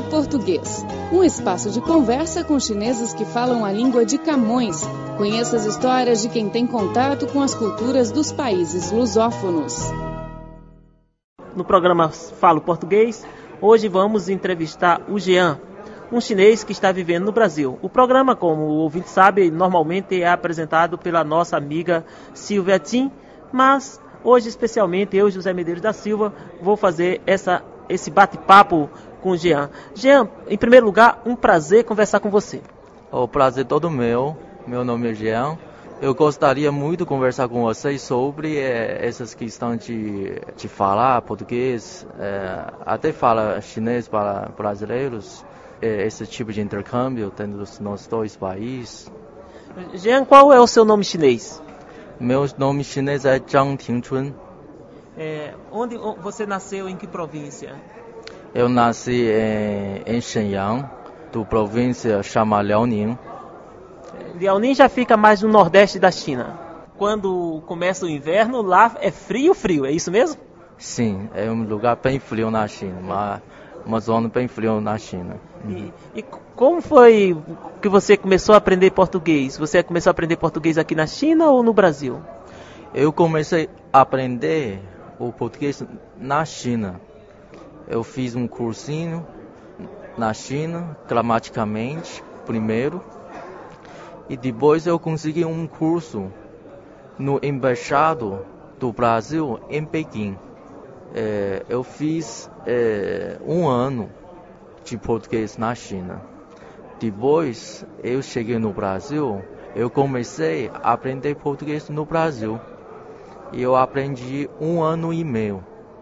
Português, um espaço de conversa com chineses que falam a língua de Camões. Conheça as histórias de quem tem contato com as culturas dos países lusófonos. No programa Falo Português, hoje vamos entrevistar o Jean, um chinês que está vivendo no Brasil. O programa, como o ouvinte sabe, normalmente é apresentado pela nossa amiga Silvia Tin, mas hoje, especialmente, eu, José Medeiros da Silva, vou fazer esse bate-papo com o Jean. Jean, em primeiro lugar, um prazer conversar com você. O prazer todo meu. Meu nome é Jean. Eu gostaria muito de conversar com vocês sobre essas questões de falar português, até falar chinês para brasileiros, esse tipo de intercâmbio entre os nossos dois países. Jean, qual é o seu nome chinês? Meu nome chinês é Zhang Tingchun. Onde você nasceu, em que província? Eu nasci em Shenyang, da província chama Liaoning. Liaoning já fica mais no nordeste da China. Quando começa o inverno, lá é frio, é isso mesmo? Sim, é um lugar bem frio na China, uma zona bem fria na China. E como foi que você começou a aprender português? Você começou a aprender português aqui na China ou no Brasil? Eu comecei a aprender o português na China. Eu fiz um cursinho na China, gramaticamente, primeiro. E depois eu consegui um curso no embaixado do Brasil em Pequim. Eu fiz um ano de português na China. Depois eu cheguei no Brasil, eu comecei a aprender português no Brasil. E eu aprendi 1 ano e meio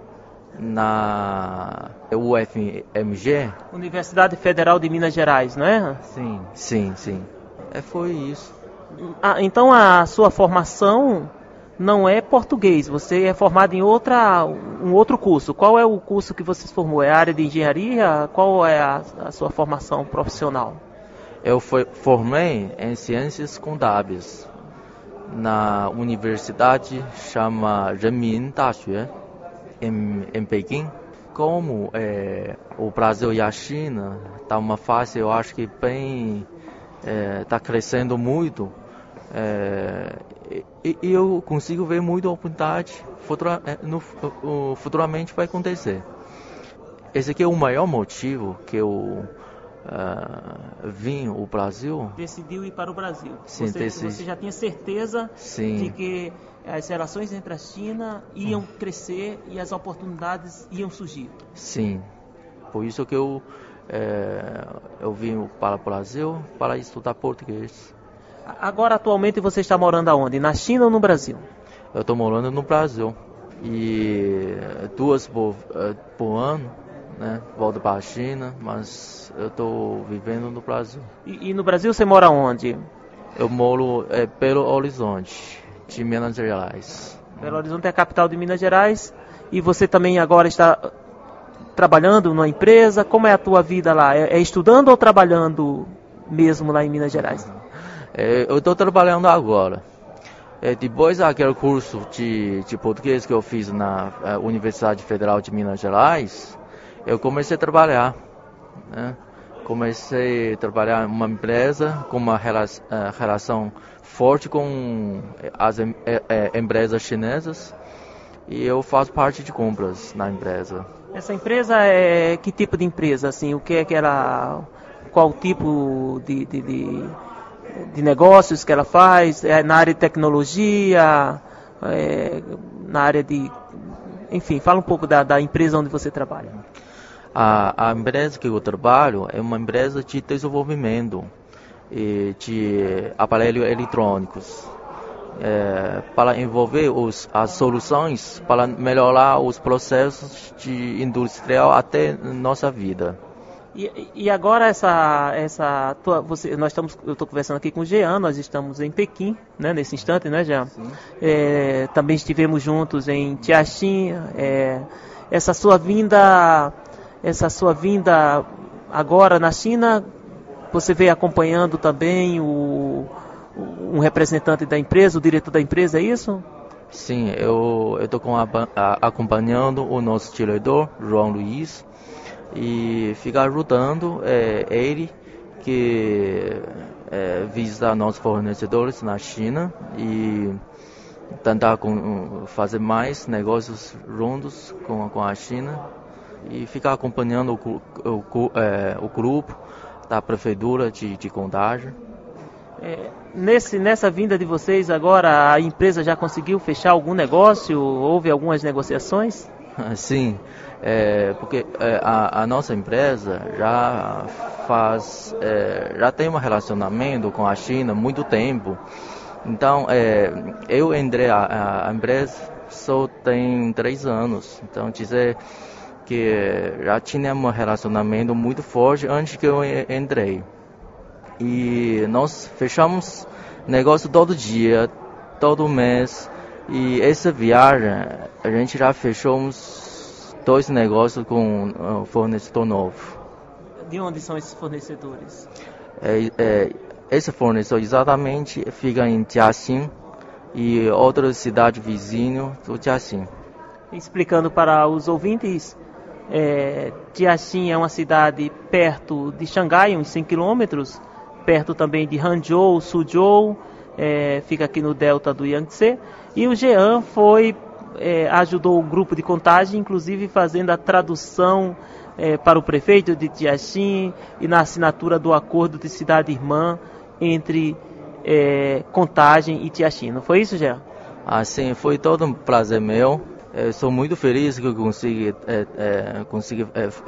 na UFMG. Universidade Federal de Minas Gerais, não é? Sim. Foi isso. Então a sua formação não é português, você é formado em um outro curso. Qual é o curso que você se formou? É a área de engenharia? Qual é a sua formação profissional? Eu formei em Ciências Contábeis na universidade chama Renmin Daxue em Pequim. Como o Brasil e a China está uma fase, eu acho que bem está crescendo muito, e eu consigo ver muita oportunidade futuramente vai acontecer. Esse aqui é o maior motivo que eu vim ao Brasil. Decidiu ir para o Brasil. Sim, você já tinha certeza de que as relações entre a China iam crescer e as oportunidades iam surgir. Sim, por isso que eu vim para o Brasil para estudar português. Agora, atualmente, você está morando aonde? Na China ou no Brasil? Eu estou morando no Brasil. E 2 por ano, né? Volto para a China, mas eu estou vivendo no Brasil. E no Brasil você mora onde? Eu moro Belo Horizonte, de Minas Gerais. Belo Horizonte é a capital de Minas Gerais. E você também agora está trabalhando numa empresa? Como é a tua vida lá? É estudando ou trabalhando mesmo lá em Minas Gerais? Eu estou trabalhando agora. Depois daquele curso de português que eu fiz na Universidade Federal de Minas Gerais, eu comecei a trabalhar. Né? Comecei a trabalhar em uma empresa com uma relação forte com as empresas chinesas, e eu faço parte de compras na empresa. Essa empresa é que tipo de empresa? Assim, o que é que ela, qual tipo de negócios que ela faz? É na área de tecnologia, na área de... Enfim, fala um pouco da empresa onde você trabalha. A empresa que eu trabalho é uma empresa de desenvolvimento de aparelhos eletrônicos, para envolver as soluções para melhorar os processos industrial até nossa vida. E agora eu estou conversando aqui com o Jean, nós estamos em Pequim, né, nesse instante, né, Jean? Também estivemos juntos em Tianjin. Essa sua vinda agora na China, você veio acompanhando também um representante da empresa, o diretor da empresa, é isso? Sim, eu estou acompanhando o nosso diretor, João Luiz, e ficar ajudando ele que visitar nossos fornecedores na China e tentar fazer mais negócios juntos com a China e ficar acompanhando o grupo da prefeitura de Contagem. Nessa vinda de vocês agora, a empresa já conseguiu fechar algum negócio? Houve algumas negociações? Sim, porque a nossa empresa já tem um relacionamento com a China há muito tempo. Então, eu entrei a empresa só tem 3 anos. Então, dizer que já tinha um relacionamento muito forte antes que eu entrei. E nós fechamos negócio todo dia, todo mês. E essa viagem, a gente já fechou uns 2 negócios com um fornecedor novo. De onde são esses fornecedores? Esse fornecedor exatamente fica em Jiaxing e outra cidade vizinha do Jiaxing. Explicando para os ouvintes, Jiaxing é uma cidade perto de Xangai, uns 100 quilômetros, perto também de Hangzhou, Suzhou, fica aqui no delta do Yangtze. E o Jean ajudou o grupo de Contagem, inclusive fazendo a tradução para o prefeito de Jiaxing e na assinatura do acordo de cidade-irmã entre Contagem e Jiaxing. Não foi isso, Jean? Sim, foi todo um prazer meu. Sou muito feliz que eu consegui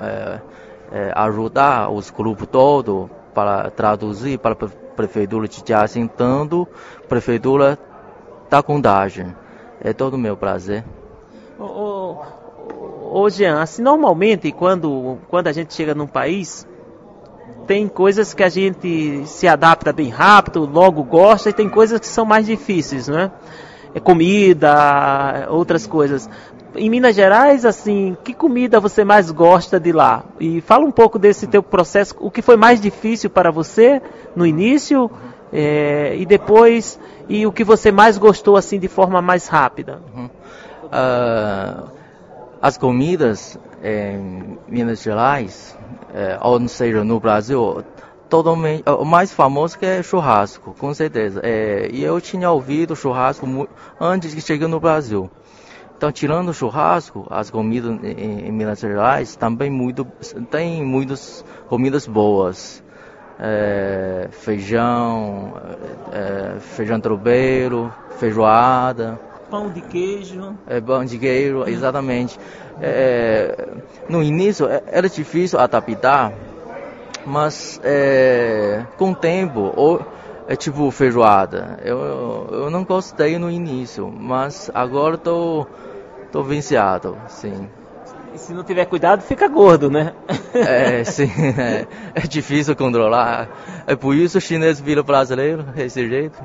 ajudar os grupos todos para traduzir para a prefeitura de Jiaxing, tanto prefeitura da Contagem. É todo meu prazer. Ô Jean, assim, normalmente quando a gente chega num país, tem coisas que a gente se adapta bem rápido, logo gosta, e tem coisas que são mais difíceis, não é? Comida, outras coisas. Em Minas Gerais, assim, que comida você mais gosta de lá? E fala um pouco desse teu processo, o que foi mais difícil para você no início e depois, e o que você mais gostou assim de forma mais rápida? As comidas em Minas Gerais, ou seja, no Brasil, totalmente, o mais famoso que é churrasco, com certeza. E eu tinha ouvido churrasco antes de chegar no Brasil. Então, tirando o churrasco, as comidas em Minas Gerais também tem muitas comidas boas. Feijão tropeiro, feijoada. Pão de queijo. Pão de queijo, exatamente. No início era difícil adaptar, mas com o tempo, é tipo feijoada. Eu não gostei no início, mas agora tô viciado, sim. E se não tiver cuidado, fica gordo, né? Sim, é difícil controlar. É por isso o chinês vira brasileiro, desse jeito.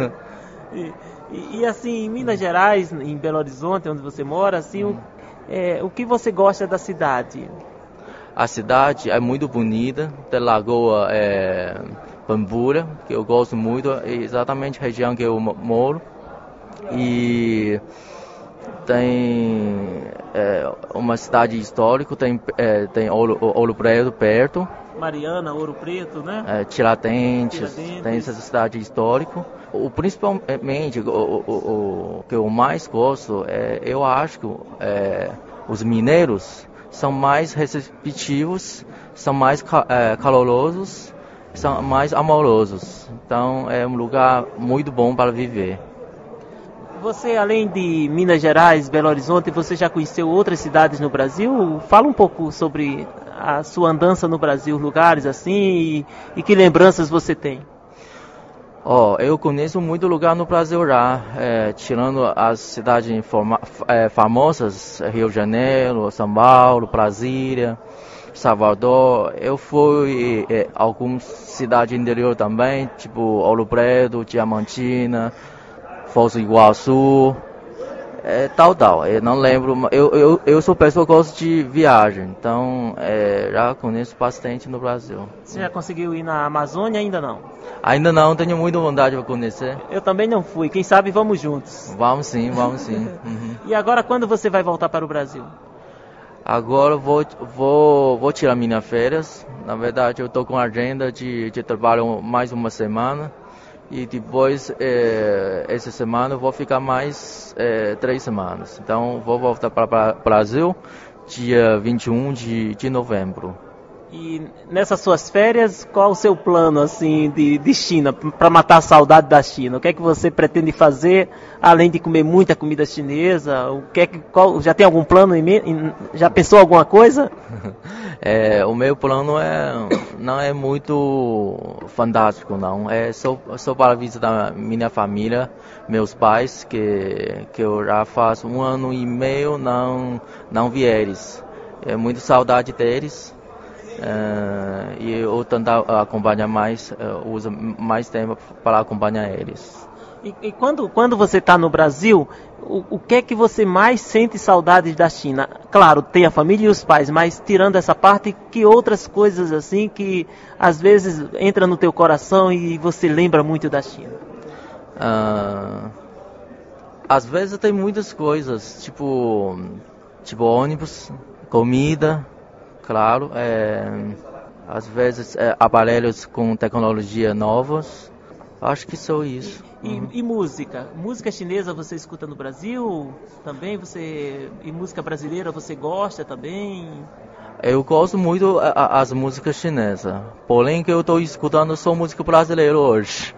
E assim, em Minas Gerais, em Belo Horizonte, onde você mora, assim, o que você gosta da cidade? A cidade é muito bonita, tem Lagoa Pambura, que eu gosto muito, é exatamente a região que eu moro. E tem uma cidade histórica, tem Ouro Preto perto. Mariana, Ouro Preto, né? Tiradentes, tem essa cidade histórica. Principalmente, o que eu mais gosto, eu acho que os mineiros são mais receptivos, são mais calorosos, são mais amorosos. Então, é um lugar muito bom para viver. Você, além de Minas Gerais, Belo Horizonte, você já conheceu outras cidades no Brasil? Fala um pouco sobre a sua andança no Brasil, lugares assim, e que lembranças você tem? Eu conheço muito lugar no Brasil já, tirando as cidades famosas, Rio de Janeiro, São Paulo, Brasília, Salvador. Eu fui a algumas cidades interior também, tipo Ouro Preto, Diamantina, Foz do Iguaçu, tal. Eu não lembro, eu sou pessoa que gosta de viagem, então já conheço bastante no Brasil. Você já conseguiu ir na Amazônia? Ainda não? Ainda não, tenho muita vontade de conhecer. Eu também não fui, quem sabe vamos juntos. Vamos sim. Uhum. E agora, quando você vai voltar para o Brasil? Agora vou tirar minhas férias. Na verdade, eu estou com a agenda de trabalho mais uma semana. E depois, essa semana, eu vou ficar mais 3 semanas. Então, vou voltar para o Brasil dia 21 de novembro. E nessas suas férias, qual o seu plano assim de China, para matar a saudade da China? O que é que você pretende fazer, além de comer muita comida chinesa? Já tem algum plano já pensou alguma coisa? O meu plano não é muito fantástico, não. É só para visitar minha família, meus pais, que eu já faço 1 ano e meio não vi eles. É muita saudade deles. E eu tentar acompanhar mais, uso mais tempo para acompanhar eles. E quando você está no Brasil, o que é que você mais sente saudades da China? Claro, tem a família e os pais, mas tirando essa parte, que outras coisas assim que às vezes entra no teu coração e você lembra muito da China? Às vezes tem muitas coisas, tipo ônibus, comida. Claro, às vezes aparelhos com tecnologia novas, acho que só isso. E música? Música chinesa você escuta no Brasil também? E música brasileira você gosta também? Eu gosto muito as músicas chinesas, porém que eu estou escutando só música brasileira hoje.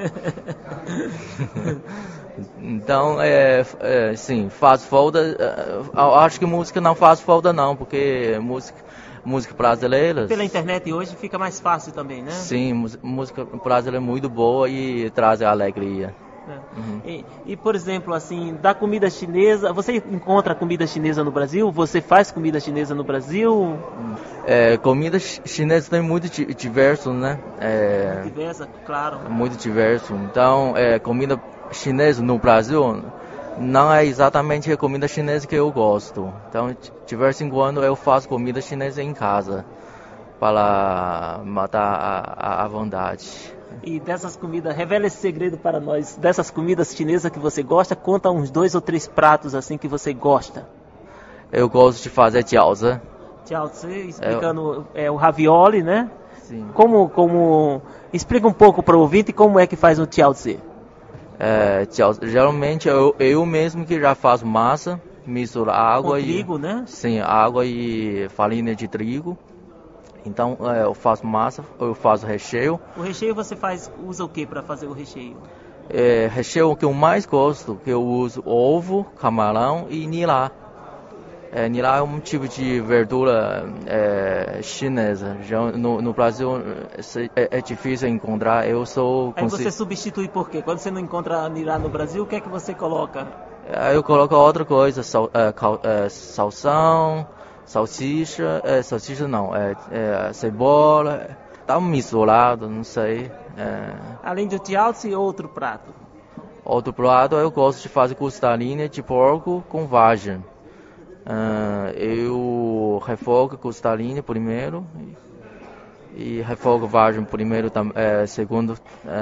Então, sim, faz falta. Acho que música não faz falta não, porque música brasileira. Pela internet hoje fica mais fácil também, né? Sim, música brasileira é muito boa e traz alegria. Uhum. E, por exemplo, assim, da comida chinesa, você encontra comida chinesa no Brasil? Você faz comida chinesa no Brasil? Comida chinesa tem muito diverso, né? Diversa, claro. Muito diverso. Então, comida chinesa no Brasil não é exatamente a comida chinesa que eu gosto. Então, de vez em quando eu faço comida chinesa em casa para matar a vontade. E dessas comidas, revela esse segredo para nós. Dessas comidas chinesas que você gosta, conta uns 2 ou 3 pratos assim que você gosta. Eu gosto de fazer jiaozi. Jiaozi, explicando, o ravioli, né? Sim. Explica um pouco para o ouvinte como é que faz um jiaozi. Geralmente eu mesmo que já faço massa, misturo água com trigo, né? Sim, água e farinha de trigo. Então eu faço massa, eu faço recheio. O recheio você usa o que para fazer o recheio? Recheio que eu mais gosto, que eu uso ovo, camarão e nilá. Nilá é um tipo de verdura chinesa. Já no Brasil é difícil encontrar. Aí você substitui por quê? Quando você não encontra nilá no Brasil, o que é que você coloca? Eu coloco outra coisa, salsão, salsicha não, cebola, tá misturado, não sei. Além do jiaozi, outro prato? Outro prato eu gosto de fazer costelinha de porco com vagem. Eu refogo costelinha primeiro e refogo vagem primeiro, segundo,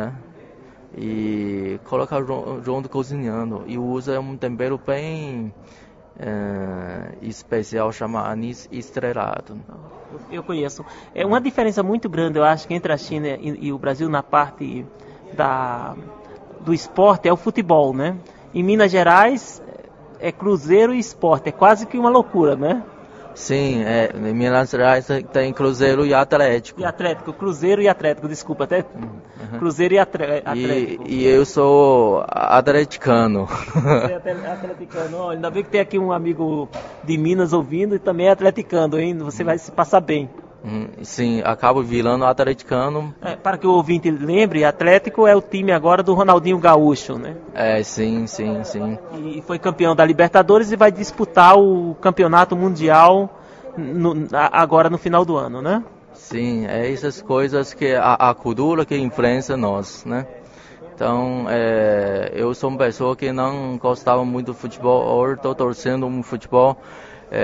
e coloca junto cozinhando e usa um tempero bem especial chamado anis estrelado. Eu conheço. É uma diferença muito grande, eu acho, que entre a China e o Brasil na parte do esporte é o futebol, né? Em Minas Gerais é Cruzeiro e Sport, é quase que uma loucura, né? Sim, em Minas Gerais tem Cruzeiro e Atlético. Cruzeiro e Atlético, desculpa, até Cruzeiro e Atlético. E eu sou atleticano. Você é atleticano, olha, ainda bem que tem aqui um amigo de Minas ouvindo e também é atleticano, hein? Você vai se passar bem. Sim, acabo virando atleticano. Para que o ouvinte lembre, Atlético é o time agora do Ronaldinho Gaúcho, né? Sim. E foi campeão da Libertadores e vai disputar o campeonato mundial agora no final do ano, né? Sim, essas coisas que a cultura que influencia nós, né? Então, eu sou uma pessoa que não gostava muito do futebol, hoje estou torcendo um futebol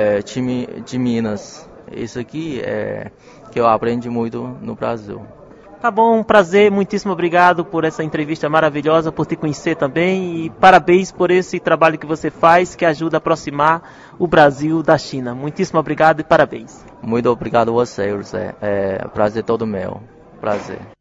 time de Minas. Isso aqui que eu aprendi muito no Brasil. Tá bom, um prazer, muitíssimo obrigado por essa entrevista maravilhosa, por te conhecer também e parabéns por esse trabalho que você faz, que ajuda a aproximar o Brasil da China. Muitíssimo obrigado e parabéns. Muito obrigado a você, José. É prazer todo meu. Prazer.